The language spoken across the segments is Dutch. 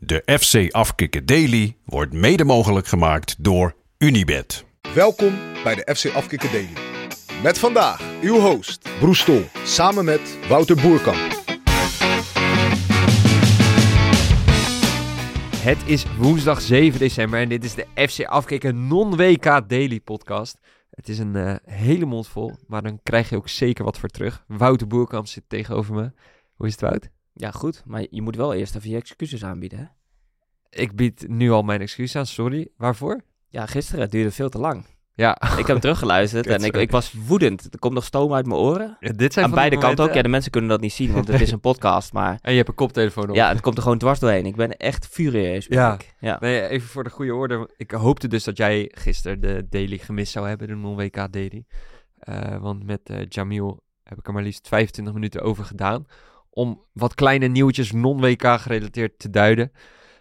De FC Afkikken Daily wordt mede mogelijk gemaakt door Unibet. Welkom bij de FC Afkikken Daily. Met vandaag uw host Broes Stol, samen met Wouter Boerkamp. Het is woensdag 7 december en dit is de FC Afkikken non-WK Daily podcast. Het is een hele mond vol, maar dan krijg je ook zeker wat voor terug. Wouter Boerkamp zit tegenover me. Hoe is het, Wout? Ja, goed. Maar je moet wel eerst even je excuses aanbieden, hè? Ik bied nu al mijn excuus aan, sorry. Waarvoor? Ja, gisteren, het duurde veel te lang. Ja. Ik heb hem teruggeluisterd en ik was woedend. Er komt nog stoom uit mijn oren. Ja, dit zijn aan beide kanten ook. Ja, Ja, de mensen kunnen dat niet zien, want het is een podcast. Maar en je hebt een koptelefoon op. ja, het komt er gewoon dwars doorheen. Ik ben echt furieus. Ja. Ja. Nee, even voor de goede orde. Ik hoopte dus dat jij gisteren de daily gemist zou hebben, de non-WK daily. Want met Jamil heb ik er maar liefst 25 minuten over gedaan. Om wat kleine nieuwtjes non-WK gerelateerd te duiden.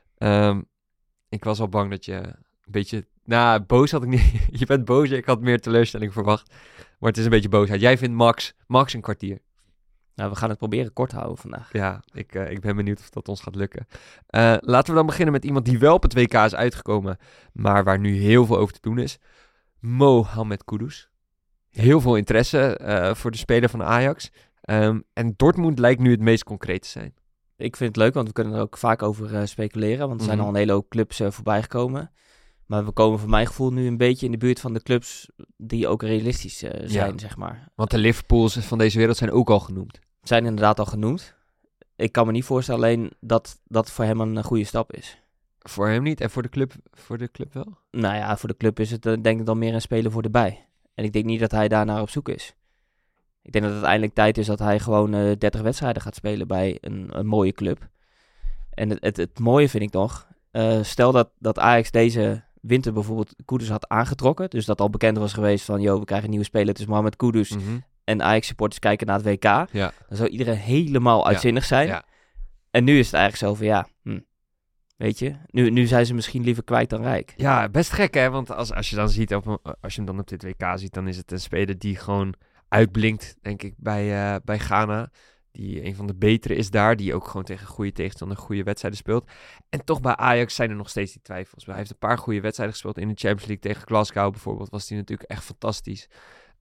Ik was al bang dat je een beetje... Nou, boos had ik niet. Je bent boos, ik had meer teleurstelling verwacht. Maar het is een beetje boosheid. Jij vindt max een kwartier. Nou, we gaan het proberen kort houden vandaag. Ja, ik ben benieuwd of dat ons gaat lukken. Laten we dan beginnen met iemand die wel op het WK is uitgekomen, maar waar nu heel veel over te doen is. Mohamed Kudus. Heel veel interesse voor de speler van Ajax. En Dortmund lijkt nu het meest concreet te zijn. Ik vind het leuk, want we kunnen er ook vaak over speculeren. Want er zijn al een hele hoop clubs voorbij gekomen. Maar we komen voor mijn gevoel nu een beetje in de buurt van de clubs die ook realistisch zijn, zeg maar. Want de Liverpools van deze wereld zijn ook al genoemd. Zijn inderdaad al genoemd. Ik kan me niet voorstellen alleen dat dat voor hem een goede stap is. Voor hem niet en voor de club wel? Nou ja, voor de club is het denk ik dan meer een speler voor erbij. En ik denk niet dat hij daarnaar op zoek is. Ik denk dat het eindelijk tijd is dat hij gewoon 30 wedstrijden gaat spelen bij een mooie club. En het mooie vind ik nog, stel dat Ajax deze winter bijvoorbeeld Kudus had aangetrokken. Dus dat al bekend was geweest van, we krijgen een nieuwe speler. Het is Mohamed Kudus. Mm-hmm. En Ajax-supporters kijken naar het WK. Ja. Dan zou iedereen helemaal uitzinnig zijn. Ja. En nu is het eigenlijk zo van, weet je, nu zijn ze misschien liever kwijt dan rijk. Ja, best gek hè, want als je dan ziet, als je hem dan op dit WK ziet, dan is het een speler die gewoon uitblinkt, denk ik, bij Ghana. Die een van de betere is daar, die ook gewoon tegen goede tegenstander goede wedstrijden speelt. En toch bij Ajax zijn er nog steeds die twijfels. Hij heeft een paar goede wedstrijden gespeeld in de Champions League tegen Glasgow bijvoorbeeld. Was hij natuurlijk echt fantastisch.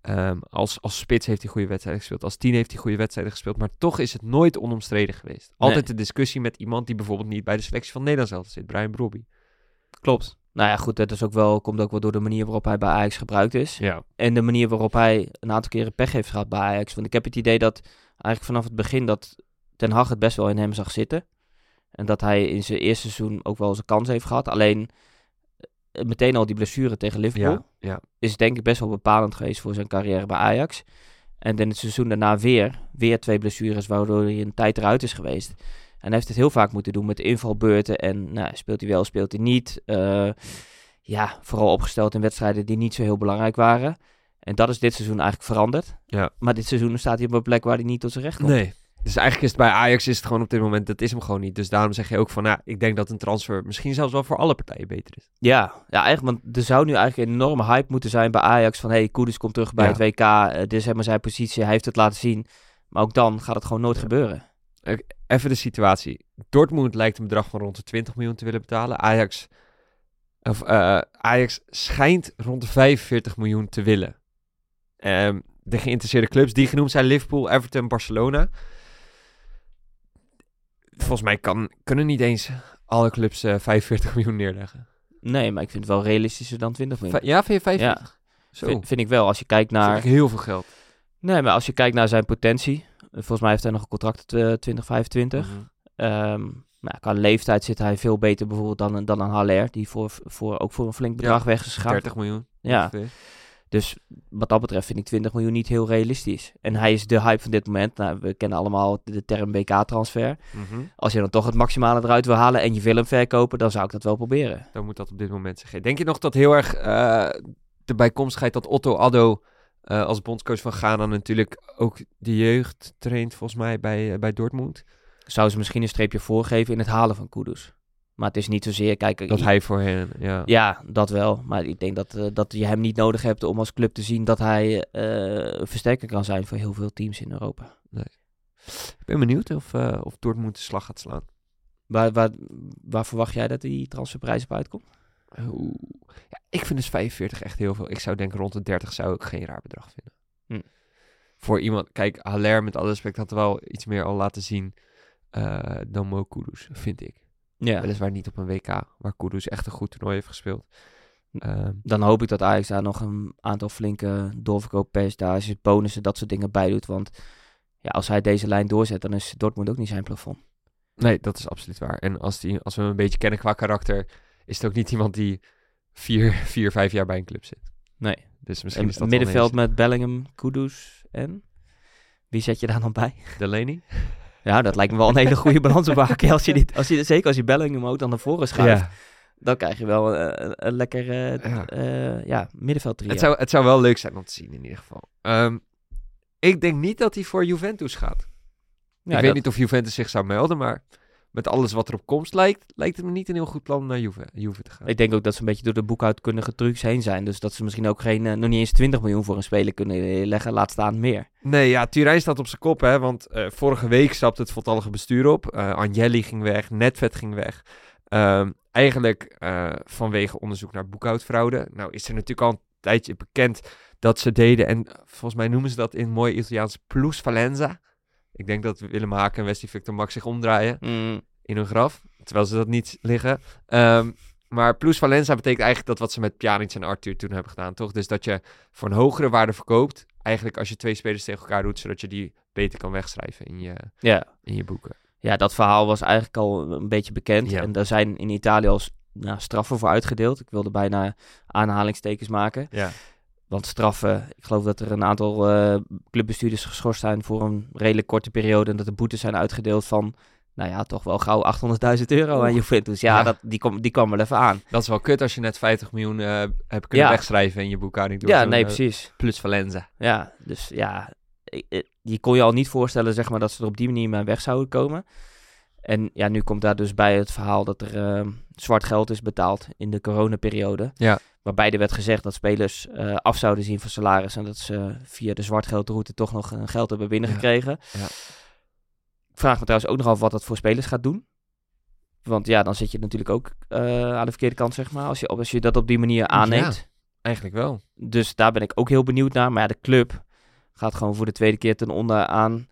Als spits heeft hij goede wedstrijden gespeeld. Als 10 heeft hij goede wedstrijden gespeeld. Maar toch is het nooit onomstreden geweest. Altijd de discussie met iemand die bijvoorbeeld niet bij de selectie van Nederland zelf zit. Bryan Brobby. Klopt. Nou ja, goed, dat is komt ook wel door de manier waarop hij bij Ajax gebruikt is. Ja. En de manier waarop hij een aantal keren pech heeft gehad bij Ajax. Want ik heb het idee dat eigenlijk vanaf het begin dat Ten Hag het best wel in hem zag zitten. En dat hij in zijn eerste seizoen ook wel zijn kans heeft gehad. Alleen meteen al die blessure tegen Liverpool is denk ik best wel bepalend geweest voor zijn carrière bij Ajax. En in het seizoen daarna weer 2 blessures waardoor hij een tijd eruit is geweest. En hij heeft het heel vaak moeten doen met invalbeurten. En speelt hij wel, speelt hij niet. Vooral opgesteld in wedstrijden die niet zo heel belangrijk waren. En dat is dit seizoen eigenlijk veranderd. Ja. Maar dit seizoen staat hij op een plek waar hij niet tot zijn recht komt. Nee. Dus eigenlijk is het bij Ajax is het gewoon op dit moment, dat is hem gewoon niet. Dus daarom zeg je ook van, ik denk dat een transfer misschien zelfs wel voor alle partijen beter is. Ja, eigenlijk, want er zou nu eigenlijk een enorme hype moeten zijn bij Ajax van, Kudus komt terug bij het WK. Dit is helemaal zijn positie, hij heeft het laten zien. Maar ook dan gaat het gewoon nooit gebeuren. Even de situatie. Dortmund lijkt een bedrag van rond de 20 miljoen te willen betalen. Ajax schijnt rond de 45 miljoen te willen. De geïnteresseerde clubs die genoemd zijn Liverpool, Everton, Barcelona. Volgens mij kunnen niet eens alle clubs 45 miljoen neerleggen. Nee, maar ik vind het wel realistischer dan 20 miljoen. Ja, vind je 45? Ja, Zo. Vind ik wel. Als je kijkt naar... Dat is heel veel geld. Nee, maar als je kijkt naar zijn potentie. Volgens mij heeft hij nog een contract tot 2025. Mm-hmm. Qua leeftijd zit hij veel beter bijvoorbeeld dan een Haller. Die ook voor een flink bedrag weg is gegaan. 30 miljoen. Ja. Ongeveer. Dus wat dat betreft vind ik 20 miljoen niet heel realistisch. En hij is de hype van dit moment. We kennen allemaal de term BK-transfer. Mm-hmm. Als je dan toch het maximale eruit wil halen en je wil hem verkopen, dan zou ik dat wel proberen. Dan moet dat op dit moment zeggen. Denk je nog dat heel erg de bijkomstigheid dat Otto Addo als bondscoach van Ghana natuurlijk ook de jeugd traint volgens mij bij Dortmund? Zou ze misschien een streepje voorgeven in het halen van Kudus? Maar het is niet zozeer... Kijk, dat hij voor hen, ja. Ja, dat wel. Maar ik denk dat je hem niet nodig hebt om als club te zien dat hij versterker kan zijn voor heel veel teams in Europa. Nee. Ik ben benieuwd of Dortmund de slag gaat slaan. Waar verwacht jij dat die transferprijs op uitkomt? Oeh. Ja, ik vind dus 45 echt heel veel. Ik zou denken rond de 30 zou ik geen raar bedrag vinden. Voor iemand... Kijk, Haller met alle respect had wel iets meer al laten zien dan Mo Kudus, vind ik. Ja. Weliswaar niet op een WK, waar Kudus echt een goed toernooi heeft gespeeld. Dan hoop ik dat Ajax daar nog een aantal flinke doorverkooppercentages, bonussen, dat soort dingen bij doet. Want ja, als hij deze lijn doorzet, dan is Dortmund ook niet zijn plafond. Nee, dat is absoluut waar. En als we hem een beetje kennen qua karakter, is het ook niet iemand die 4-5 jaar bij een club zit. Nee. Dus misschien is dat middenveld met Bellingham, Kudus en... Wie zet je daar dan bij? Delaney? Ja, dat lijkt me wel een hele goede balans op maken. Zeker als je Bellingham ook dan naar voren schuift. Ja. Dan krijg je wel een lekker middenveld trio. Het zou wel leuk zijn om te zien in ieder geval. Ik denk niet dat hij voor Juventus gaat. Ja, ik weet niet of Juventus zich zou melden, maar met alles wat er op komst lijkt het me niet een heel goed plan om naar Juve te gaan. Ik denk ook dat ze een beetje door de boekhoudkundige trucs heen zijn. Dus dat ze misschien ook nog niet eens 20 miljoen voor een speler kunnen leggen. Laat staan meer. Nee, ja, Turijn staat op zijn kop, hè. Want vorige week stapte het voltallige bestuur op. Agnelli ging weg, Nedved ging weg. Eigenlijk vanwege onderzoek naar boekhoudfraude. Nou is er natuurlijk al een tijdje bekend dat ze deden. En volgens mij noemen ze dat in mooi Italiaans plusvalenza. Ik denk dat Willem Haken en Wesley Victor Max zich omdraaien in hun graf. Terwijl ze dat niet liggen. Maar plusvalenza betekent eigenlijk dat wat ze met Pjanic en Arthur toen hebben gedaan, toch? Dus dat je voor een hogere waarde verkoopt. Eigenlijk als je twee spelers tegen elkaar doet, zodat je die beter kan wegschrijven in je boeken. Ja, dat verhaal was eigenlijk al een beetje bekend. Ja. En daar zijn in Italië al straffen voor uitgedeeld. Ik wilde bijna aanhalingstekens maken. Ja. Want straffen, ik geloof dat er een aantal clubbestuurders geschorst zijn voor een redelijk korte periode. En dat de boetes zijn uitgedeeld van, nou ja, toch wel gauw €800.000 aan Juventus. Ja. Die kwam wel even aan. Dat is wel kut als je net 50 miljoen hebt kunnen wegschrijven in je boekhouding. Door Precies. Plus Valenza. Ja, dus ja, je kon je al niet voorstellen, zeg maar, dat ze er op die manier mee weg zouden komen. En ja, nu komt daar dus bij het verhaal dat er zwart geld is betaald in de coronaperiode. Ja. Waarbij er werd gezegd dat spelers af zouden zien van salaris. En dat ze via de zwartgeldroute toch nog geld hebben binnengekregen. Ja. Ik vraag me trouwens ook nog af wat dat voor spelers gaat doen. Want ja, dan zit je natuurlijk ook aan de verkeerde kant, zeg maar. Als je dat op die manier aanneemt. Ja, eigenlijk wel. Dus daar ben ik ook heel benieuwd naar. Maar ja, de club gaat gewoon voor de tweede keer ten onder aan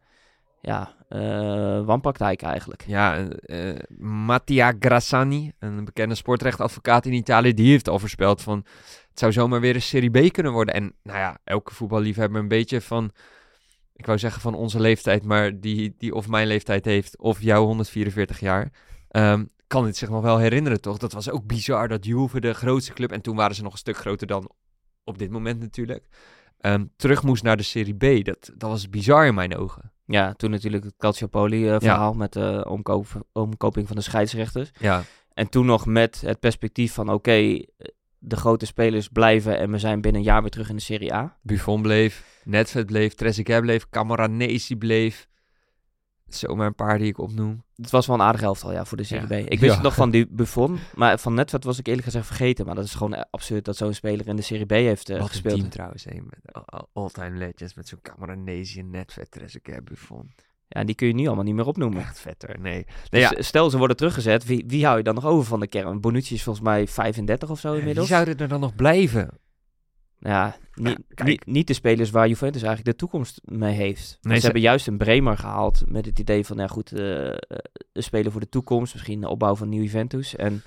wanpraktijk eigenlijk. Ja, Mattia Grassani, een bekende sportrechtadvocaat in Italië, die heeft al voorspeld van het zou zomaar weer een Serie B kunnen worden. En nou ja, elke voetballiefhebber een beetje van, ik wou zeggen van onze leeftijd, maar die of mijn leeftijd heeft, of jouw 144 jaar, kan dit zich nog wel herinneren, toch? Dat was ook bizar, dat Juve, de grootste club, en toen waren ze nog een stuk groter dan op dit moment natuurlijk, terug moest naar de Serie B. Dat was bizar in mijn ogen. Ja, toen natuurlijk het Calciopoli verhaal met de omkoping van de scheidsrechters. Ja. En toen nog met het perspectief van oké, de grote spelers blijven en we zijn binnen een jaar weer terug in de Serie A. Buffon bleef, Nedved bleef, Trezeguet bleef, Camoranesi bleef. Zomaar een paar die ik opnoem. Het was wel een aardig elftal, voor de Serie B. Ik wist het nog van die Buffon, maar van Nedved was ik eerlijk gezegd vergeten. Maar dat is gewoon absurd dat zo'n speler in de Serie B heeft Wat gespeeld. Een team trouwens, met all-time legends, met zo'n Camoranesi, Nedved, Trezeguet, Buffon. Ja, en die kun je nu allemaal niet meer opnoemen. Echt vetter, nee. Dus stel ze worden teruggezet, wie hou je dan nog over van de kern? Bonucci is volgens mij 35 of zo inmiddels. Wie zouden er dan nog blijven? Ja, niet de spelers waar Juventus eigenlijk de toekomst mee heeft. Nee, ze hebben juist een Bremer gehaald met het idee van, spelen voor de toekomst. Misschien de opbouw van nieuw Juventus. En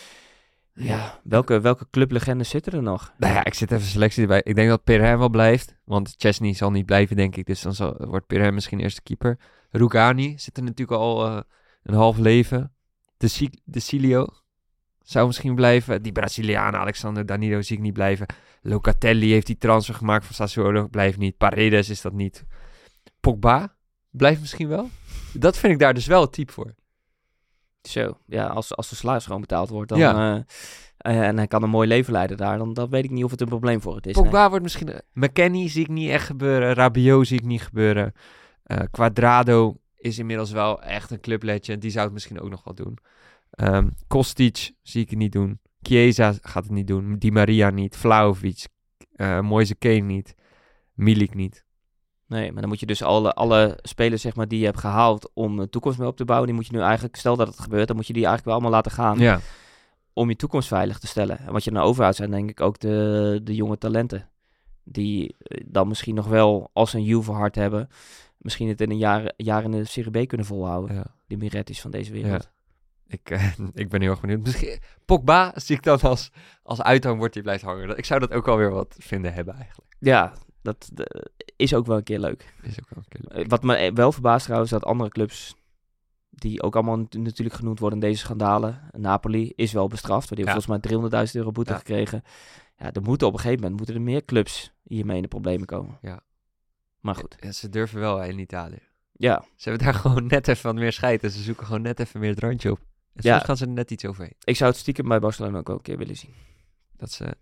welke clublegendes zitten er nog? Nou ja, ik zit even selectie erbij. Ik denk dat Perrin wel blijft, want Chesney zal niet blijven, denk ik. Dus dan wordt Perrin misschien eerste keeper. Rugani zit er natuurlijk al een half leven. De Cilio zou misschien blijven. Die Braziliaan Alexander Danilo zie ik niet blijven. Locatelli heeft die transfer gemaakt van Sassuolo, blijft niet. Paredes is dat niet. Pogba blijft misschien wel. Dat vind ik daar dus wel het type voor. Zo, ja, als de salaris gewoon betaald wordt, dan, en hij kan een mooi leven leiden daar, dan weet ik niet of het een probleem voor het is. Pogba wordt misschien... McKennie zie ik niet echt gebeuren. Rabiot zie ik niet gebeuren. Quadrado is inmiddels wel echt een clublegend. Die zou het misschien ook nog wel doen. Kostic zie ik het niet doen. Chiesa gaat het niet doen. Di Maria niet. Vlahovic. Moise Kean niet. Milik niet. Nee, maar dan moet je dus alle spelers zeg maar, die je hebt gehaald om een toekomst mee op te bouwen, die moet je nu eigenlijk, stel dat het gebeurt, dan moet je die eigenlijk wel allemaal laten gaan Ja. om je toekomst veilig te stellen. En wat je dan overhoudt zijn denk ik ook de jonge talenten. Die dan misschien nog wel, als ze een Juve-hart hebben, misschien het in een jaar in de Serie B kunnen volhouden. Ja. Die Mirettis van deze wereld. Ik ben heel erg benieuwd. Misschien Pogba zie ik dan als uithangbord die blijft hangen. Ik zou dat ook alweer wat vinden hebben eigenlijk. Ja, dat is ook wel een keer leuk. Is ook wel een keer. Wat me wel verbaast trouwens, dat andere clubs die ook allemaal natuurlijk genoemd worden in deze schandalen. Napoli is wel bestraft, want die heeft volgens mij €300.000 boete gekregen. Ja, er moeten op een gegeven moment meer clubs hiermee in de problemen komen. Ja. Maar goed. Ja, ze durven wel in Italië. Ja. Ze hebben daar gewoon net even wat meer scheid en ze zoeken gewoon net even meer het randje op. En soms gaan ze er net iets overheen. Ik zou het stiekem bij Barcelona ook wel een keer willen zien. Dat ze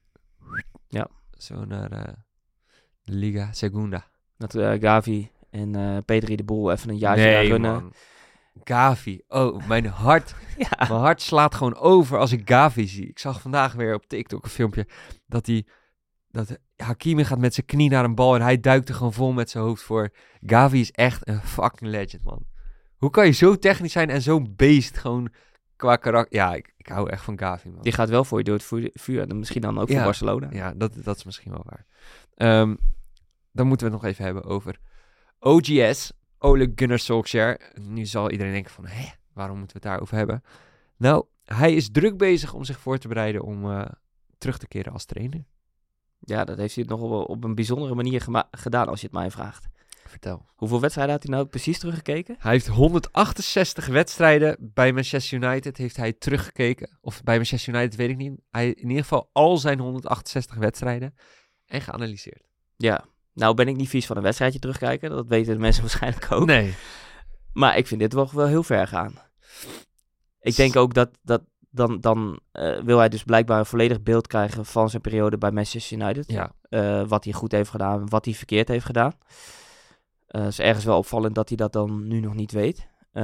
zo naar de Liga Segunda. Dat Gavi en Pedri de boel even een jaartje gaan runnen. Man. Gavi. Oh, mijn hart. Ja. Mijn hart slaat gewoon over als ik Gavi zie. Ik zag vandaag weer op TikTok een filmpje dat Hakimi gaat met zijn knie naar een bal en hij duikt er gewoon vol met zijn hoofd voor. Gavi is echt een fucking legend, man. Hoe kan je zo technisch zijn en zo'n beest gewoon qua karakter... Ja, ik hou echt van Gavi, man. Die gaat wel voor je door het vuur. En misschien dan ook voor Barcelona. Ja, dat is misschien wel waar. Dan moeten we het nog even hebben over OGS, Ole Gunnar Solskjaer. Nu zal iedereen denken van, waarom moeten we het daarover hebben? Nou, hij is druk bezig om zich voor te bereiden om terug te keren als trainer. Ja, dat heeft hij nog op een bijzondere manier gedaan, als je het mij vraagt. Vertel. Hoeveel wedstrijden had hij nou precies teruggekeken? Hij heeft 168 wedstrijden bij Manchester United heeft hij teruggekeken. Of bij Manchester United weet ik niet. Hij in ieder geval al zijn 168 wedstrijden en geanalyseerd. Ja, nou ben ik niet vies van een wedstrijdje terugkijken. Dat weten de mensen waarschijnlijk ook. Nee. Maar ik vind dit wel heel ver gaan. Ik denk ook dat dan wil hij dus blijkbaar een volledig beeld krijgen van zijn periode bij Manchester United. Ja. Wat hij goed heeft gedaan, wat hij verkeerd heeft gedaan. Het is ergens wel opvallend dat hij dat dan nu nog niet weet.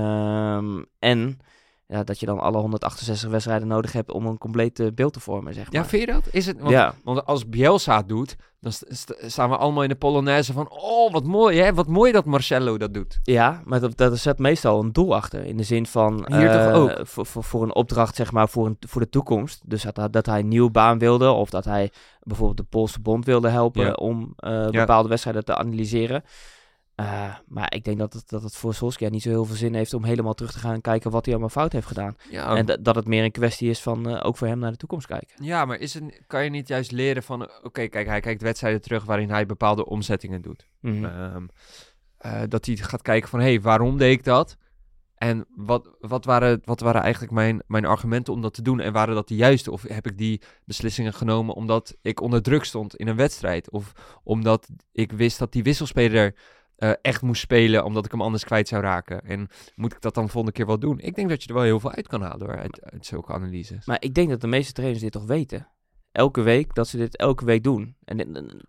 En dat je dan alle 168 wedstrijden nodig hebt om een compleet beeld te vormen, zeg maar. Ja, vind je dat? Is het? Want als Bielsa het doet, dan staan we allemaal in de Polonaise van... Oh, wat mooi, hè? Wat mooi dat Marcelo dat doet. Ja, maar dat zet meestal een doel achter. In de zin van... Hier toch ook? Voor een opdracht, zeg maar, voor de toekomst. Dus dat hij een nieuwe baan wilde. Of dat hij bijvoorbeeld de Poolse bond wilde helpen om bepaalde wedstrijden te analyseren. Maar ik denk dat het voor Solskjaer niet zo heel veel zin heeft om helemaal terug te gaan kijken wat hij allemaal fout heeft gedaan. Ja. En dat het meer een kwestie is van ook voor hem naar de toekomst kijken. Ja, maar kan je niet juist leren van... Oké, kijk, hij kijkt wedstrijden terug waarin hij bepaalde omzettingen doet. Mm-hmm. Dat hij gaat kijken van... Waarom deed ik dat? En wat waren eigenlijk mijn argumenten om dat te doen? En waren dat de juiste? Of heb ik die beslissingen genomen omdat ik onder druk stond in een wedstrijd? Of omdat ik wist dat die wisselspeler... echt moest spelen, omdat ik hem anders kwijt zou raken. En moet ik dat dan volgende keer wel doen? Ik denk dat je er wel heel veel uit kan halen hoor, uit zulke analyses. Maar ik denk dat de meeste trainers dit toch weten. Elke week, dat ze dit elke week doen. En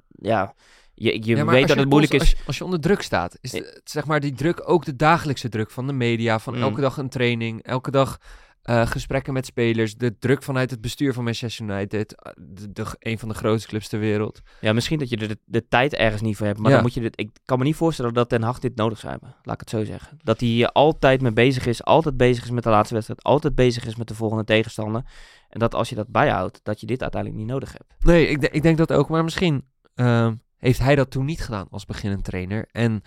je weet dat het moeilijk is. Als je onder druk staat, is zeg maar die druk ook de dagelijkse druk van de media, van elke dag een training, elke dag gesprekken met spelers, de druk vanuit het bestuur van Manchester United, een van de grootste clubs ter wereld. Ja, misschien dat je er de tijd ergens niet voor hebt, maar dan moet je ik kan me niet voorstellen dat Ten Hag dit nodig zou hebben, laat ik het zo zeggen. Dat hij hier altijd mee bezig is, altijd bezig is met de laatste wedstrijd, altijd bezig is met de volgende tegenstander. En dat als je dat bijhoudt, dat je dit uiteindelijk niet nodig hebt. Nee, ik denk dat ook, maar misschien heeft hij dat toen niet gedaan als beginnend trainer en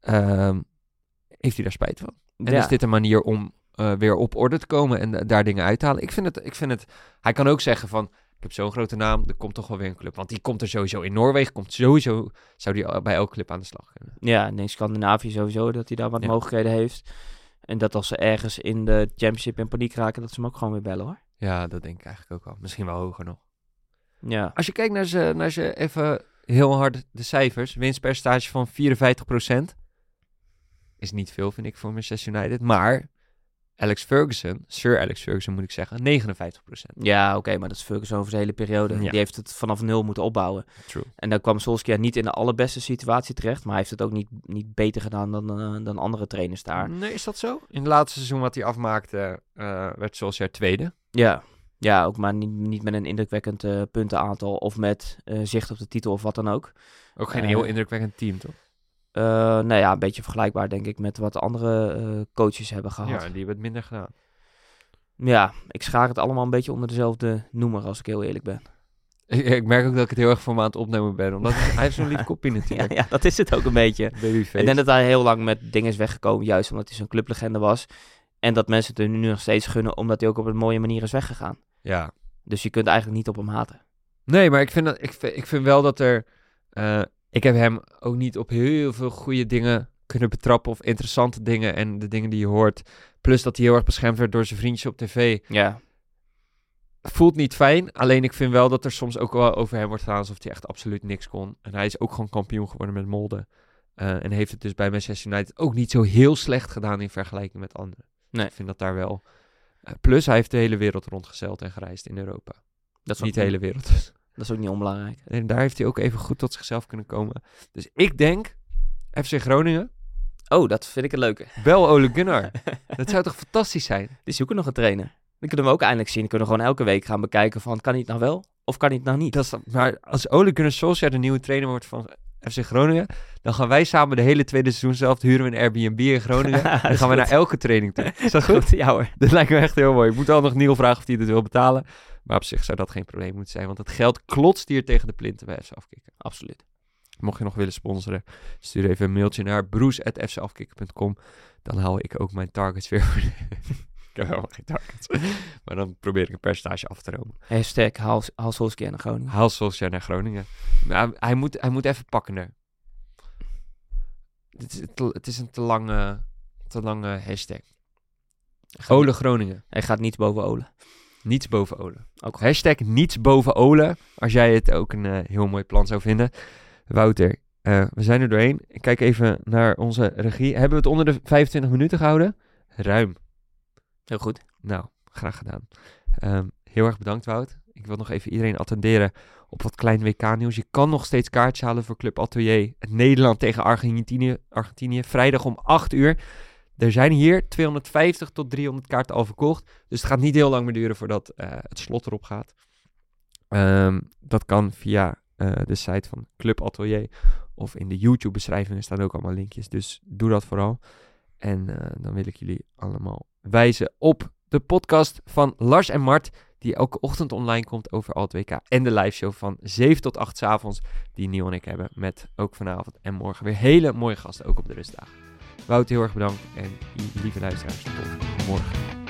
heeft hij daar spijt van. En is dit een manier om weer op orde te komen en daar dingen uit te halen. Ik vind het... Hij kan ook zeggen van... Ik heb zo'n grote naam, er komt toch wel weer een club. Want die komt er sowieso in Noorwegen. Zou die bij elke club aan de slag kunnen. Ja, in Scandinavië sowieso, dat hij daar wat mogelijkheden heeft. En dat als ze ergens in de championship in paniek raken, dat ze hem ook gewoon weer bellen hoor. Ja, dat denk ik eigenlijk ook wel. Misschien wel hoger nog. Ja. Als je kijkt naar ze even heel hard de cijfers. Winstpercentage van 54%. Is niet veel, vind ik, voor Manchester United. Maar... Sir Alex Ferguson moet ik zeggen, 59%. Ja, oké, maar dat is Ferguson over de hele periode. Ja. Die heeft het vanaf 0 moeten opbouwen. True. En dan kwam Solskjaer niet in de allerbeste situatie terecht, maar hij heeft het ook niet beter gedaan dan andere trainers daar. Nee, is dat zo? In het laatste seizoen wat hij afmaakte, werd Solskjaer tweede. Ja, ook maar niet met een indrukwekkend puntenaantal of met zicht op de titel of wat dan ook. Ook geen heel indrukwekkend team, toch? een beetje vergelijkbaar denk ik met wat andere coaches hebben gehad. Ja, die hebben het minder gedaan. Ja, ik schaar het allemaal een beetje onder dezelfde noemer, als ik heel eerlijk ben. Ik merk ook dat ik het heel erg voor me aan het opnemen ben. Omdat hij heeft zo'n lief kopje natuurlijk. Ja, dat is het ook een beetje. Babyface. Ik denk dat hij heel lang met dingen is weggekomen, juist omdat hij zo'n clublegende was. En dat mensen het er nu nog steeds gunnen, omdat hij ook op een mooie manier is weggegaan. Ja. Dus je kunt eigenlijk niet op hem haten. Nee, maar ik vind wel dat er... ik heb hem ook niet op heel veel goede dingen kunnen betrappen. Of interessante dingen en de dingen die je hoort. Plus dat hij heel erg beschermd werd door zijn vriendjes op tv. Ja. Voelt niet fijn. Alleen ik vind wel dat er soms ook wel over hem wordt gedaan alsof hij echt absoluut niks kon. En hij is ook gewoon kampioen geworden met Molde. En heeft het dus bij Manchester United ook niet zo heel slecht gedaan in vergelijking met anderen. Nee. Ik vind dat daar wel... plus hij heeft de hele wereld rondgezeild en gereisd in Europa. Dat is Niet ook de hele wereld. Dat is ook niet onbelangrijk. En daar heeft hij ook even goed tot zichzelf kunnen komen. Dus ik denk, FC Groningen, Oh, dat vind ik een leuke. bel Ole Gunnar. Dat zou toch fantastisch zijn? Die zoeken nog een trainer. Dan kunnen we hem ook eindelijk zien. Dan kunnen we gewoon elke week gaan bekijken van, kan hij het nou wel of kan hij het nou niet? Maar als Ole Gunnar Solskjaer de nieuwe trainer wordt van FC Groningen, dan gaan wij samen de hele tweede seizoen zelf huren we een Airbnb in Groningen. Dat Dan is gaan we goed. naar elke training toe. Is dat goed? Ja hoor. Dat lijkt me echt heel mooi. Ik moet wel nog Niel vragen of hij het wil betalen. Maar op zich zou dat geen probleem moeten zijn. Want het geld klotst hier tegen de plinten bij FC Afkikken. Absoluut. Mocht je nog willen sponsoren, stuur even een mailtje naar broes@fcafkikken.com. Dan haal ik ook mijn targets weer voor. Ik heb helemaal geen targets. Maar dan probeer ik een percentage af te romen. Hashtag haal Solskjaer naar Groningen. Haal Solskjaer naar Groningen. Maar hij moet even pakken er. Het is een te lange hashtag. Ole Groningen. Hij gaat niet boven Ole. Niets boven Ole. Ook goed. Hashtag niets boven Ole. Als jij het ook een heel mooi plan zou vinden. Wouter, we zijn er doorheen. Ik kijk even naar onze regie. Hebben we het onder de 25 minuten gehouden? Ruim. Heel goed. Nou, graag gedaan. Heel erg bedankt, Wout. Ik wil nog even iedereen attenderen op wat klein WK-nieuws. Je kan nog steeds kaartjes halen voor Club Atelier. Nederland tegen Argentinië. Vrijdag om 8 uur. Er zijn hier 250 tot 300 kaarten al verkocht. Dus het gaat niet heel lang meer duren voordat het slot erop gaat. Dat kan via de site van Club Atelier. Of in de YouTube-beschrijvingen staan ook allemaal linkjes. Dus doe dat vooral. En dan wil ik jullie allemaal wijzen op de podcast van Lars en Mart. Die elke ochtend online komt over al het WK. En de liveshow van 7 tot 8 's avonds. Die Niel en ik hebben. Met ook vanavond en morgen weer hele mooie gasten. Ook op de rustdagen. Wout, heel erg bedankt. En lieve luisteraars, tot morgen.